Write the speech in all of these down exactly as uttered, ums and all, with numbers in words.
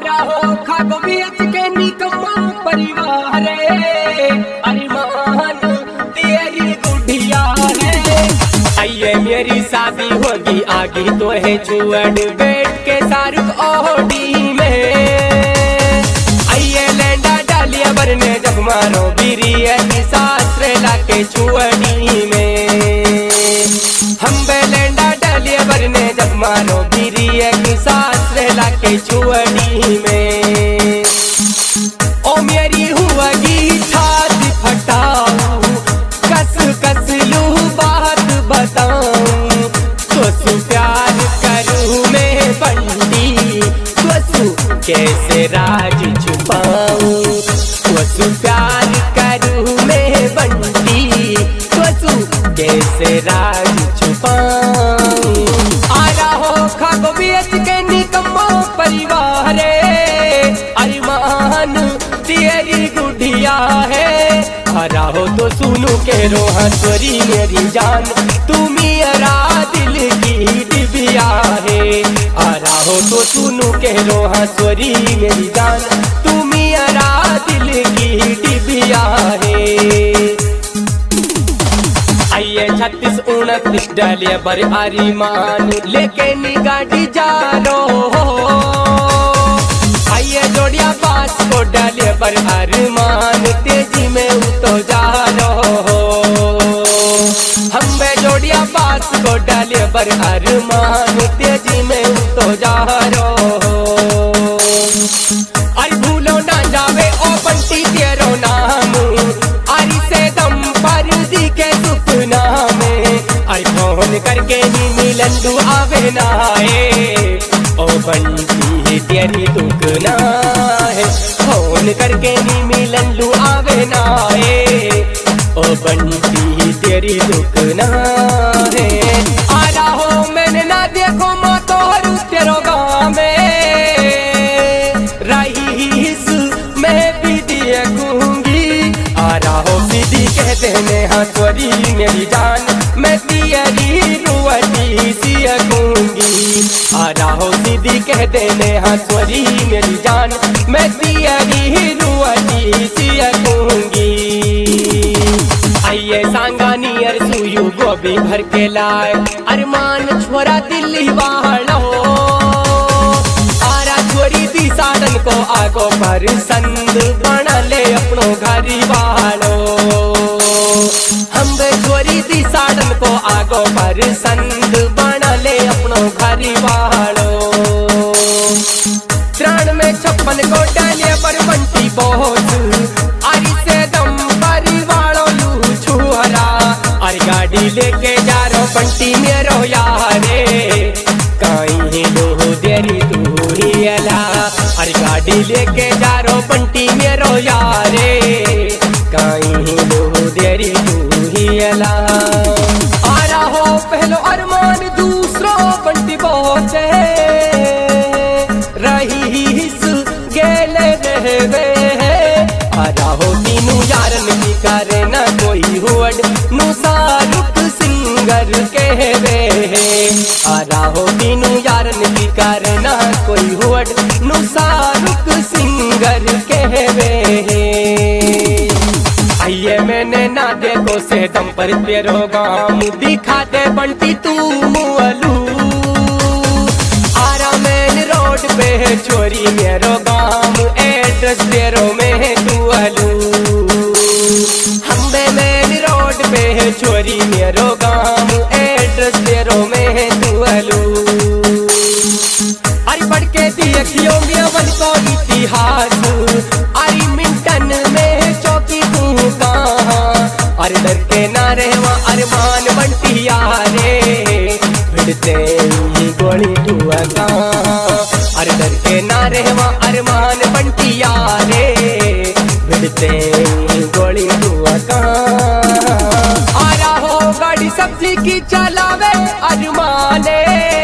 हो खागो बेच के निकम्मा परिवार अरमान तेरी गुड़िया है। आइए मेरी शादी होगी आगे तो है छुअड़ बैठ के शाहरुख ओडी में। आइए लेंडा डालिया बरने जब मारो बिरिया की सासरे लाके छुअड़ी में। हम बेलेंडा डालिया बरने जब मारो बिरिया की सासरे लाके छुअड़ी में। ओ मेरी हुआ की छाती फटाऊं कस कस लू बात बताऊं तो प्यार करूं मैं बंटी तो कैसे राज छुपाऊं। तो प्यार करूं मैं बंटी तो कैसे राज छुपाऊं। आ रहा खागो बेच के निकम्मा परिवार अरमान तेरी गुड़िया है। आ रहो तो सुनू के रोहा तोरी मेरी जान तू मेरा दिल की डिबिया है। आ रहो तो सुनू के रोहा तोरी मेरी जान तू मेरा दिल की डिबिया है। आइए छत्तीस उनतीस डालिया बर अरमान लेके नी गाड़ी जा रो। आइए जोड़िया पास को डालिए पर अरमान तेजी में उतो जा रो। हम बे जोड़िया पास को डालिए पर अरमान तेजी में उतो जा रो। अरे भूलो ना जावे ओ बंटी तेरो नाम अरे से दम पर दिखे सुपना में। अरे फोन करके नी मिलन तू आवे ना है ओ बंटी तेरी दुगना है। फोन करके नी मिलन लू आवे ना है ओ बंटी तेरी दुगना है। आ रहा मैंने ना देखो माँ तोहर तेरो गाँव में रईस मैं भी देखूंगी। आ रहा दीदी कहते ने हाँ तोरी मेरी जान मैं तेरी रुवटी सीखूंगी। आ रहा दीदी कहते ने हाँ तोरी मेरी जान मैं तेरी रुवटी सीखूंगी। आइए सांगानियर सुयु गोभी भर के लाए अरमान छोरा दिल्ली वालो। आरा छोरी दी साधन को आगो पर संद बना ले अपनो घरी वालो। हम छोरी दी साधन को आगो पर संद बना ले अपनो घरी वालो। त्राण में छप्पन को डालिए पर बंटी बहुत अरे से दम परिवारों लू छुहरा। अरे गाड़ी लेके जा रो बंटी मेरो यारे कहीं लो देरी तू ही अला। अरे गाड़ी लेके जा रो बंटी मेरो यारे कहीं लो देरी तू ही अला। आ रहा पहलो अरमान दूसरो बंटी बहुत रईस गेले रहवे है। आ रहो तीनों यारन की करे ना कोई हुअड नु शाहरुख सिंगर कहवे है। आ रहो तीनों यारन की करे ना कोई हुअड नु शाहरुख सिंगर कहवे है। आइए मैंने ना देखो से दम पर तेरो गाम दिखा दे बंटी तू मुअलू। आरा मेन रोड पे छोरी मेरो गाम एड्रेस तेरो में दुअलू। हम मेन रोड पे छोरी मेरो गाम एड्रेस तेरो में दुअलू। अरे बढ़ के देखियो मेवन को इतिहास अरे मिंटन में चौकी तू कहाँ। अरे डर के ना रहवा अरमान बंटिया रे भिड़ते ही गोली टुआ कहाँ। अरे डर के ना रहवा अरमान बंटिया रे भिड़ते ही गोली टुआ कहाँ। आ रहा गाड़ी सब्जी की चलावे अरमाने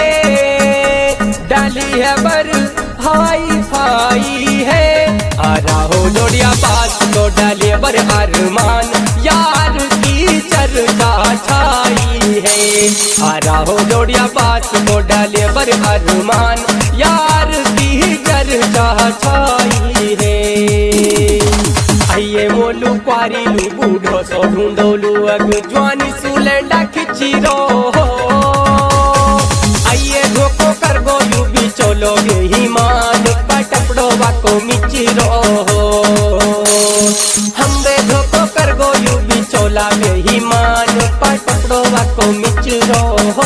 डाली है बर हाई फाई है। आ रहा जोड़िया बात तो डालिए बर अरमान यार की चर्चा छाई है। आ रहा जोड़िया बात तो डालिए बर अरमान यार की चर्चा बूढ़ो सो ढूंढोलू अग ज्वानी सुलेंडा खिची रो आइए धोको कर गो यू भी चलोगे ही मान पटपड़ो वाको मिची रो हम बे धोको कर गो यू भी चोला गे ही मान पटपड़ो वाको मिच रो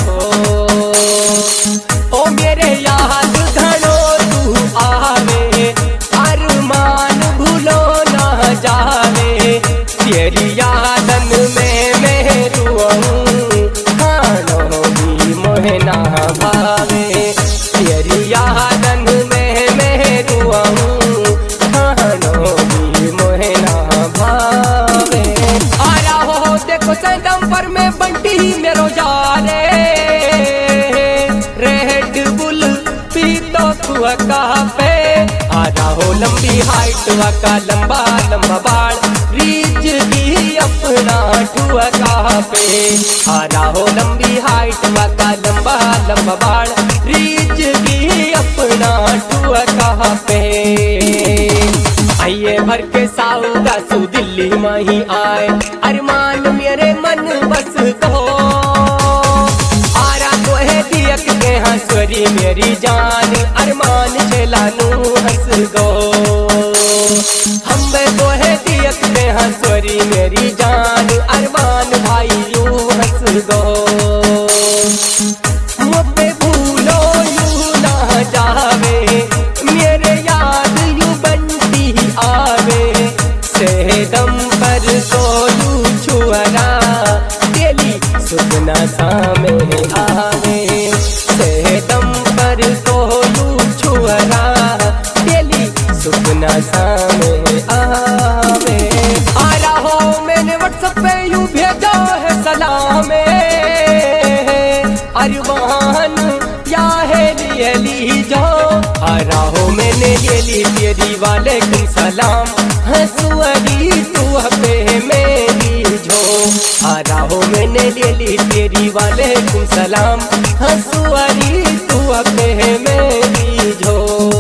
ओ मेरे याद धनो तू आवे अरमान भूलो ना जावे तेरी यादन में मैं रुआऊं खानो भी मोहे ना भावे तेरी यादन में मैं रुआऊं खानो भी मोहे ना भावे आ रहा हो देखो सैदम पर मैं बंटी मेरो जा रे रेड बुल पी तो तू पे आ रहा लंबी हाइट का लंबा लंबा बाल रीच की अपना ठुआ पे आ रहा लंबी हाइट का लंबा लंबा बाल रीच की अपना ठुआ पे आइए भर के साउदा सु दिल्ली में ही आए अरमान मेरे मन बस को आरा को है दियक के हंसरी मेरी जान अरमान चलानू हंस गो हम को है दियक के हंसरी मेरी जान अरमान भाई यू हंस गो मुझे भूलो यू ना जावे मेरे याद यू बनती आवे सेदम पर तो यू छुअरा तेली सुपना सामे आवे सेदम पर तो यू छुअरा तेली सुपना सामे आवे आ रहा हो मैंने व्हाट्सएप पे यू भेजा है सलाम अरमान या है लिए ली जाओ आ रहा हो मैंने ले ली तेरी वालेकुम सलाम हंसुअरी तू पे मेरी झो आ रहा हो मैंने ले ली तेरी वालेकुम सलाम हंसुअरी तू पे मेरी झो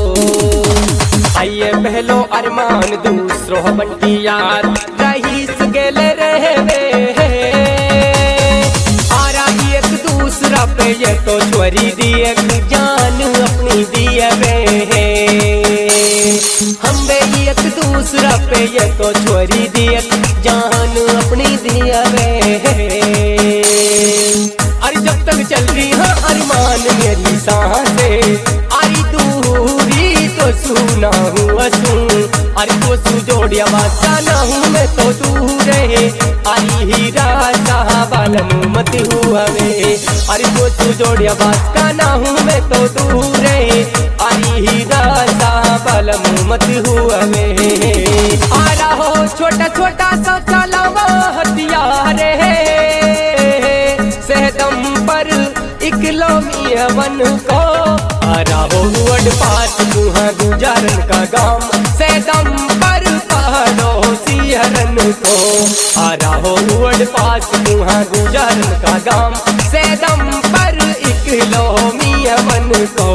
आइए पहलो अरमान दूसरो बंटी यार रहीस गेले रहवे आरा एक दूसरा पे ये तो छोरी दिए जान अपनी दिए वे हम बे एक दूसरा पे ये तो छोरी दिए जान अपनी दिए वे अरे जब तक चल रही है अरमान मेरी सांसें आई दूरी तो सुना हुआ सुन अरे तो सु जोड़िया बासा ना हूँ मैं तो दूर है आई हीरा बालन मत हुआ वे अरे तो सु जोड़िया बास का ना हूँ मैं तो दूर है आई हीरा बालन मत हुआ वे आ रहा हो छोटा छोटा सा चलावा हथियार है सेदम पर इकलो मिया बन को आ रहा हो उड़ पास तुहा गुजारन का गाम सेदम पर पहाड़ो सिहरन को आ रहा हो उड़ पास तुहा गुजारन का गाम सेदम पर इकलो मिया बन को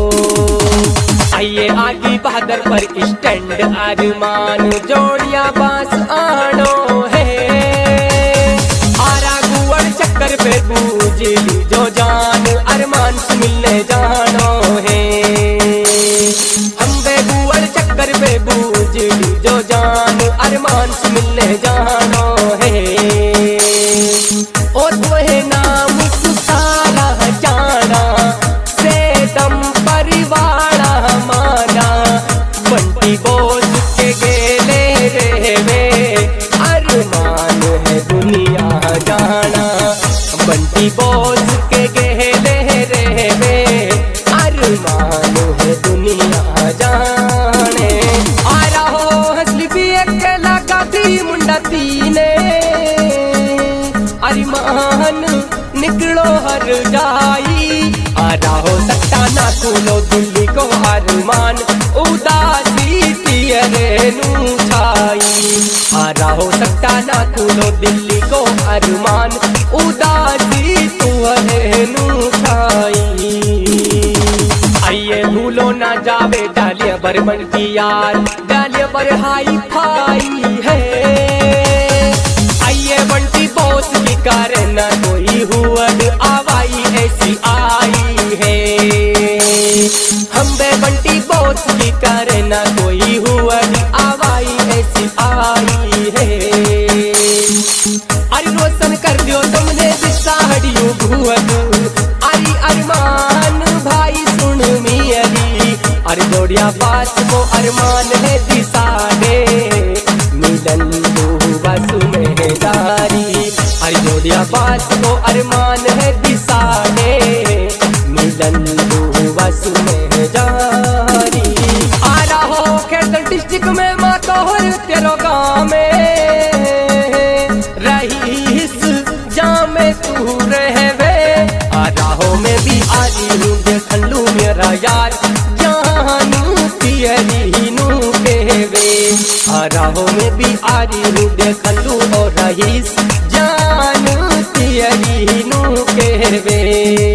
आइए आगे बहादुर पर स्टैंड अरमान जोड़िया बास आनो है आरा गुवड़ चक्कर पे बूझली जो जान अरमान से मिलने जानो है हम बे गुवड़ चक्कर पे बूझली जो जान अरमान से मिलने जानो है ओ तुम्हें नाम सुसारा जाना सेदम परिवार हमारा बंटी बोझ के गेले रेवे अरमान है दुनिया जाना बंटी बोझ के गेले रेवे अरमान है दुनिया जाने आ रहा हो हंसली भी अकेला गाती मुंडा तीने अरमान निकलो हर जाई आ रहा हो सकता ना खुलो दिल्ली को अरमान उदासी तियरे नू छाई आ रहा हो सकता ना खुलो दिल्ली को अरमान उदासी तुअरे नू छाई आइए भूलो ना जावे डालिया बर बनती यार डालिया बर हाई फाई है ये बंटी बॉस की कारण कोई हुअद आवाई ऐसी आई है। हम बे बंटी बॉस की कारण कोई हुअद आवाई ऐसी आई है। अरे रोशन कर दियो तुमने दिसाड़ियों भुवन अरे अरमान भाई सुन मियरी। अरे जोड़िया बात को अरमान है दिसाड़े मिलन बसु में जारी। अरे जोड़िया बात को अरमान है दिसाड़े मिलन बसु में जारी। आ रहा हो खेतर डिस्ट्रिक्ट में मातोहर तेरो गाँव में रहीस जामे तू रहवे। आ राहों में भी आ रही हूँ देखन लू मेरा यार जानू पियरी नू कहवे। आ राहों में भी आ रही हूँ देखन लू और रहीस जानू पियरी नू कहवे।